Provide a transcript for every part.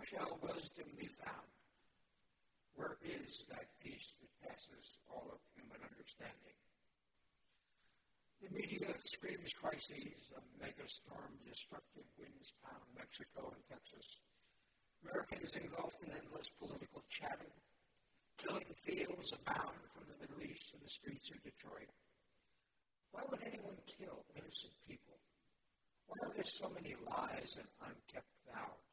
shall wisdom be found? Where is that peace that passes all of human understanding? The media screams crises of megastorm, destructive winds pound Mexico and Texas. Americans engulfed in endless political chatter. Killing fields abound from the Middle East to the streets of Detroit. Why would anyone kill innocent people? Why are there so many lies and unkept vows?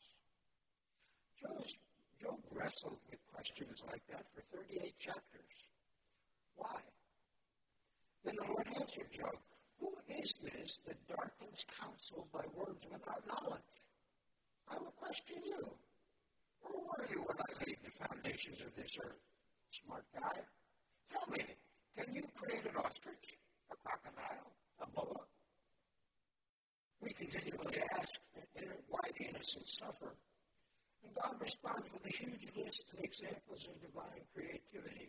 Job wrestled with questions like that for 38 chapters. Why? Then the Lord answered Job, who is this that darkens counsel by words without knowledge? I will question you. Where were you when I laid the foundations of this earth? Smart guy. Tell me, can you create an ostrich, a crocodile, a boa? We continually ask, why the innocent suffer? And God responds with a huge list of examples of divine creativity.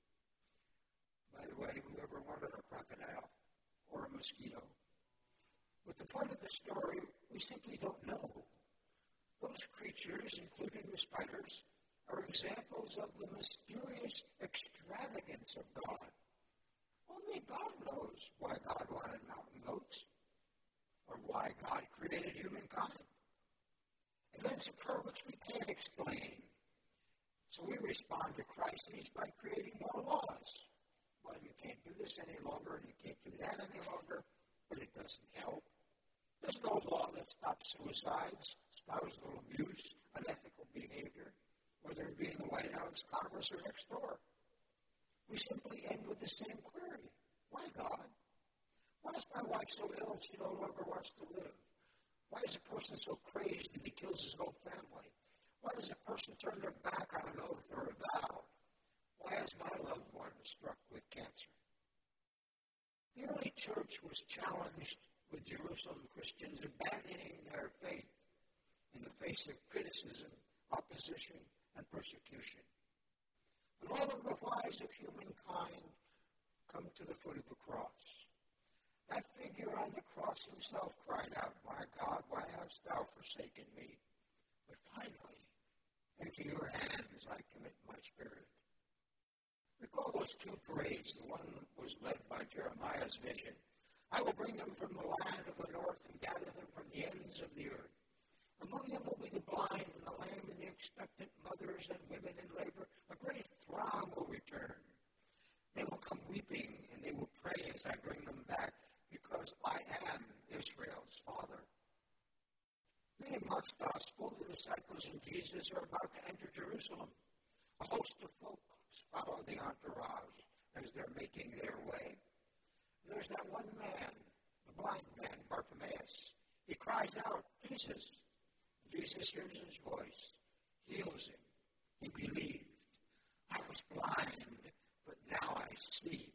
By the way, whoever wanted a crocodile or a mosquito? But the point of the story, we simply don't know. Those creatures, including the spiders, are examples of the mysterious extravagance of God. Only God knows why God wanted mountain goats or why God created humankind. Events occur which we can't explain. So we respond to crises by creating more laws. Well, you can't do this any longer, and you can't do that any longer, but it doesn't help. There's no law that stops suicides, spousal abuse, unethical behavior, whether it be in the White House, Congress, or next door. We simply end with the same query. Why, God? Why is my wife so ill she no longer wants to live? Why is a person so crazed that he kills his whole family? Why does a person turn their back on an oath or a vow? Why is my loved one struck with cancer? The early church was challenged with Jerusalem Christians abandoning their faith in the face of criticism, opposition, and persecution. And all of the whys of humankind come to the foot of the cross. That figure on the cross himself cried out, my God, why hast thou forsaken me? But finally, into your hands I commit my spirit. Recall those two parades. The one was led by Jeremiah's vision. I will bring them from the land of the north and gather them from the ends of the earth. Among them will be the blind and the lame and the expectant mothers and women in labor. A great throng will return. They will come weeping and they will pray as I bring them back, because I am Israel's father. Reading Mark's Gospel, the disciples and Jesus are about to enter Jerusalem. A host of folks follow the entourage as they're making their way. And there's that one man, the blind man, Bartimaeus. He cries out, Jesus. Jesus hears his voice, heals him. He believed. I was blind, but now I see.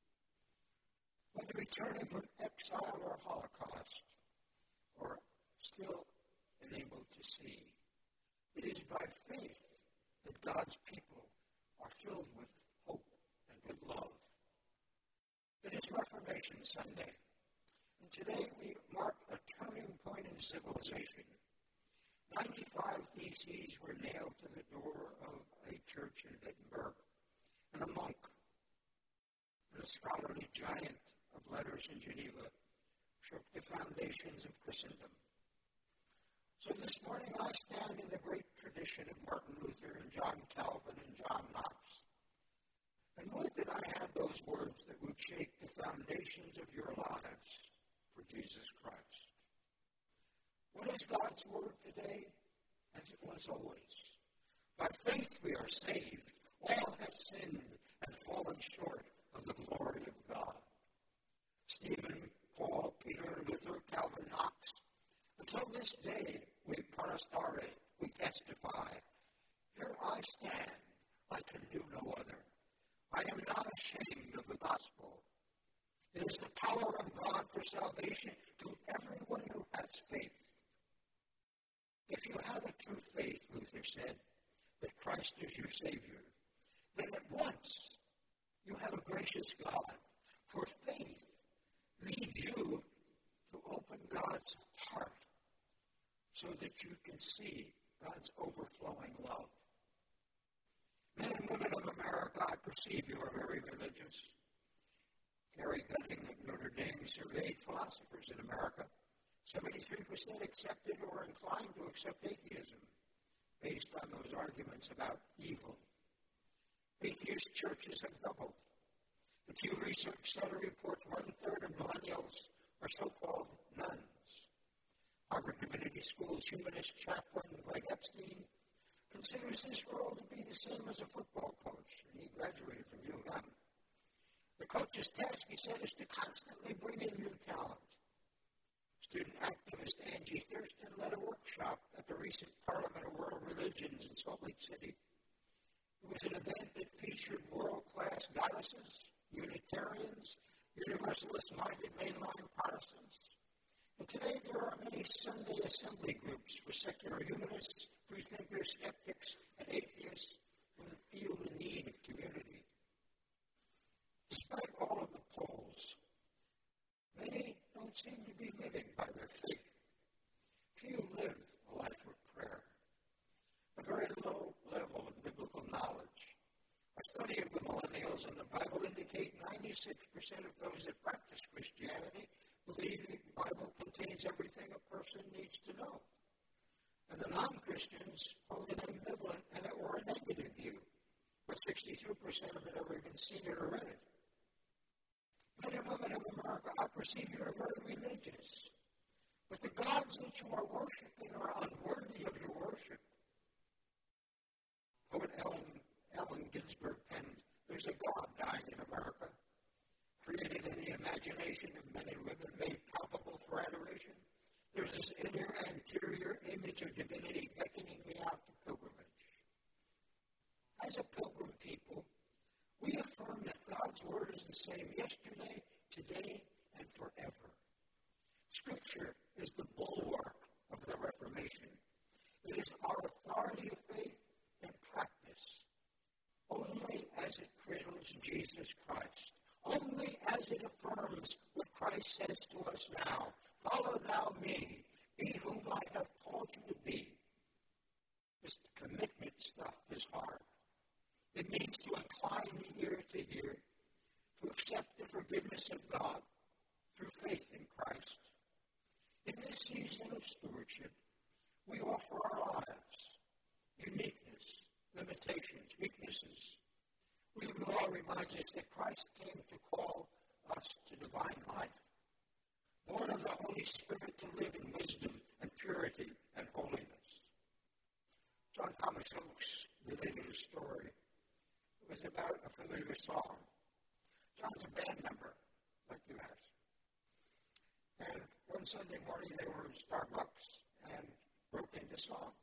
Whether returning from exile or Holocaust, or still enabled to see, it is by faith that God's people are filled with hope and with love. It is Reformation Sunday, and today we mark a turning point in civilization. 95 theses were nailed to the door of a church in Wittenberg, and a monk and a scholarly giant of letters in Geneva shook the foundations of Christendom. So this morning I stand in the great tradition of Martin Luther and John Calvin and John Knox. And would that I had those words that would shake the foundations of your lives for Jesus Christ. What is God's word today? As it was always. By faith we are saved. All have sinned and fallen short of the glory of God. Stephen, Paul, Peter, Luther, Calvin, Knox. Until this day, we protestare, we testify. Here I stand. I can do no other. I am not ashamed of the gospel. It is the power of God for salvation to everyone who has faith. If you have a true faith, Luther said, that Christ is your Savior, then at once you have a gracious God, for faith leads you to open God's heart so that you can see God's overflowing love. Men and women of America, I perceive you are very religious. Gary Gutting of Notre Dame surveyed philosophers in America. 73% accepted or inclined to accept atheism based on those arguments about evil. Atheist churches have doubled. The Pew Research Center reports 1/3 of millennials are so-called nuns. Harvard Divinity School's humanist chaplain, Greg Epstein, considers his role to be the same as a football coach, and he graduated from UM. The coach's task, he said, is to constantly bring in new talent. Student activist Angie Thurston led a workshop at the recent Parliament of World Religions in Salt Lake City. It was an event that featured world-class goddesses, Unitarians, Universalist-minded mainline Protestants. And today there are many Sunday assembly groups for secular humanists, freethinkers, skeptics, and atheists who feel the need of community. Despite all of the polls, many don't seem to be living by their faith. Few live a life of prayer. A very low level of biblical knowledge. A study of the millennials and the Bible indicate 96% of those that practice Christianity believe the Bible contains everything a person needs to know. And the non-Christians hold an ambivalent or a negative view, with 62% of it ever even seen it or read it. Men and women of America, I perceive you are very religious, but the gods that you are worshiping are unworthy of your worship. Poet Allen Ginsberg penned, "There's a God dying in America, created in the imagination of men and women, made palpable for adoration. There's this inner anterior image of divinity beckoning me out to pilgrimage." As a pilgrim people, we affirm that God's word is the same yesterday, today, and forever. Scripture is the bulwark of the Reformation. It is our authority of faith and practice, only as it cradles Jesus Christ, only as it affirms what Christ says to us now, "Follow thou me, be whom I have called you to be." This commitment stuff is hard. It means to incline the ear to hear, to accept the forgiveness of God through faith in Christ. In this season of stewardship, we offer our lives, uniqueness, limitations, weaknesses. William Law reminds us that Christ came to call us to divine life, born of the Holy Spirit to live in wisdom and purity and holiness. John Thomas Oakes related a story. It was about a familiar song. John's a band member, like you asked. And one Sunday morning they were in Starbucks and broke into song.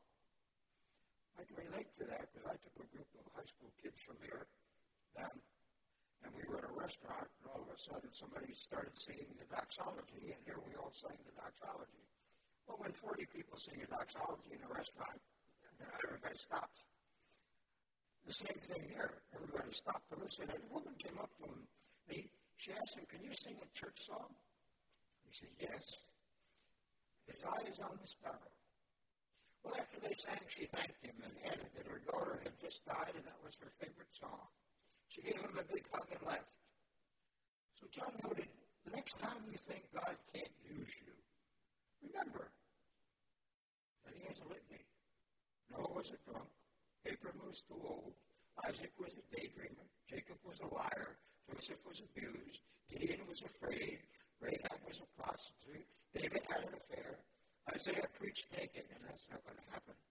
I can relate to that because I took a group of high school kids from here down, and we were at a restaurant, and all of a sudden somebody started singing the doxology, and here we all sang the doxology. Well, when 40 people sing a doxology in a restaurant, everybody stops. The same thing here. Everybody stopped to listen, and a woman came up to him. She asked him, "Can you sing a church song?" He said, "Yes." "His eye is on the sparrow." Well, after they sang, she thanked him and added that her daughter had just died, and that was her favorite song. She gave him a big hug and left. So John noted, the next time you think God can't use you, remember that he has a litany. Noah was a drunk. Abram was too old. Isaac was a daydreamer. Jacob was a liar. Joseph was abused. Gideon was afraid. Rahab was a prostitute. David had an affair. Isaiah preached naked, and that's not going to happen.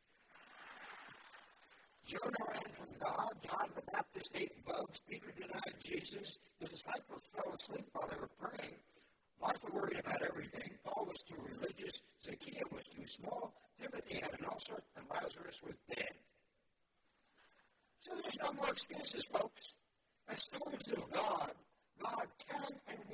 Jonah ran from God. John the Baptist ate bugs. Peter denied Jesus. The disciples fell asleep while they were praying. Martha worried about everything. Paul was too religious. Zacchaeus was too small. Timothy had an ulcer, and Lazarus was dead. So there's no more excuses, folks. As stewards of God, God can and